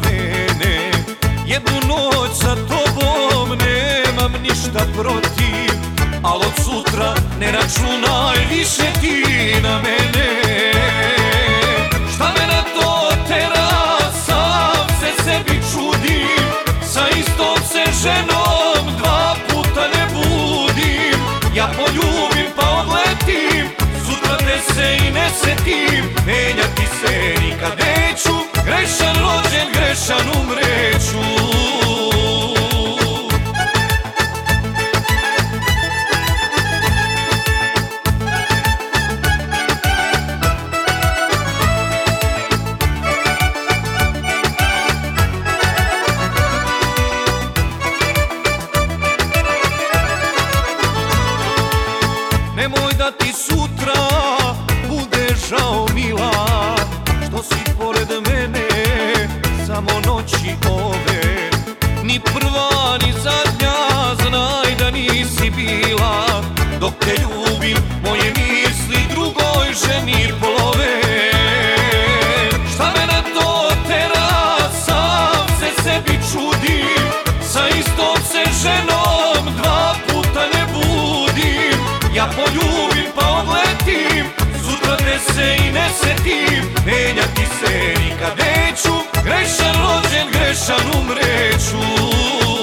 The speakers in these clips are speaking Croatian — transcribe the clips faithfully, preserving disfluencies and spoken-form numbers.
mene. Jednu noć sa tobom nemam ništa protiv, al od sutra ne računaj više ti na mene. Šta me na to tera, sam se sebi čudim, sa istom se ženom dva puta ne budim. Ja poljubim pa odletim, sutra te se i ne setim, menjati se nikad neću, grešan rođen, grešan umreću. Nemoj da ti sutra bude žao mila, što si pored mene samo noći ove. Ni prva ni zadnja, znaj da nisi bila, dok te ljubim moje misli drugoj ženi plove. Šta me na to tera, sam se sebi čudim, sa istom se ženom dva puta ne budim. Ja poljubim pa odletim, sutra te se i ne setim, menjati se nikad neću, grešan rođen, grešan umreću.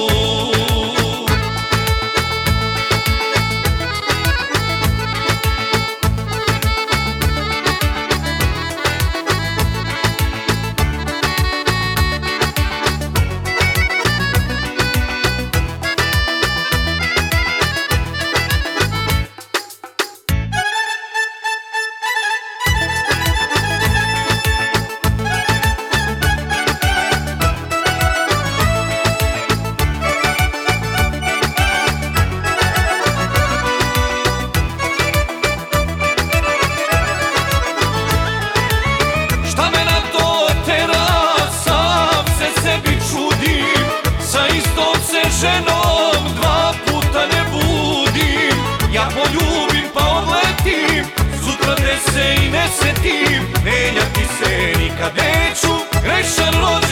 Ženom dva puta ne budim, ja poljubim pa odletim, sutra te se i ne setim, menjati se nikad neću, grešan rođen.